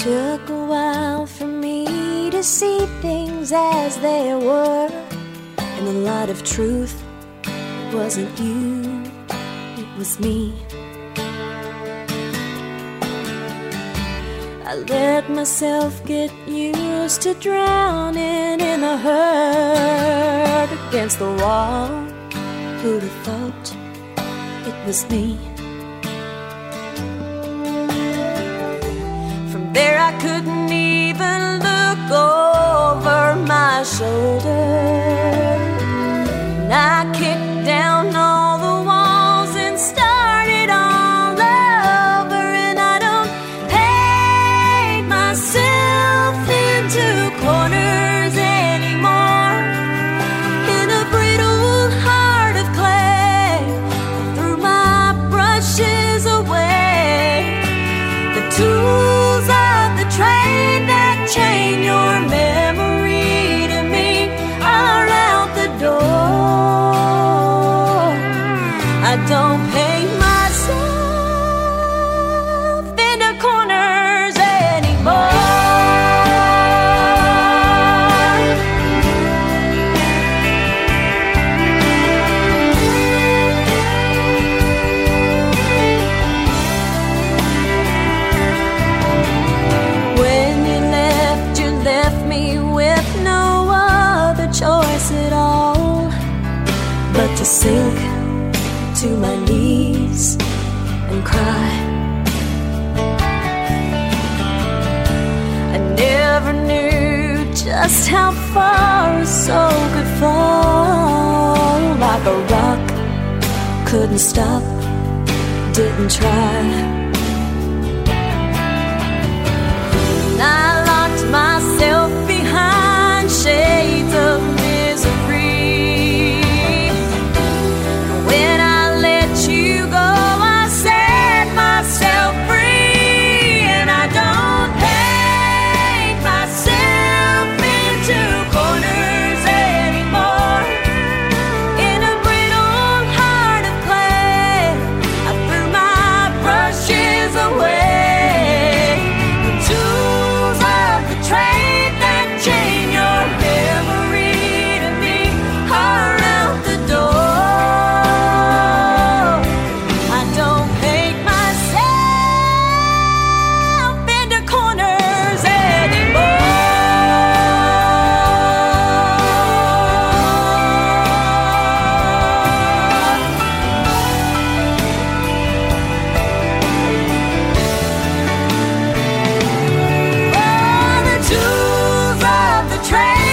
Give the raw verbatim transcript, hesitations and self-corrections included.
took a while for me to see things as they were. In the light of truth, it wasn't you, it was me. I let myself get used to drowning in the hurt against the wall. Who'd have thought it was me? From there I couldn't even look over my shoulder, and I kicked down all the walls and started all over. And I don't paint myself into corners anymore. In a brittle heart of clay, I threw my brushes away. The tools of the trade that chain your memory to me are out the door. I don't paint myself into corners anymore. When you left, you left me with no other choice at all but to sink to my knees and cry. I never knew just how far a soul could fall. Like a rock, couldn't stop, didn't try. And I locked myself behind shades of misery. When I let you go, I set myself free. And I don't paint myself into corners anymore. In a brittle heart of clay, I threw my brushes away. The tools of the trade that chain your memory to me are out the door. I don't paint myself into corners anymore. Oh, the tools of the trade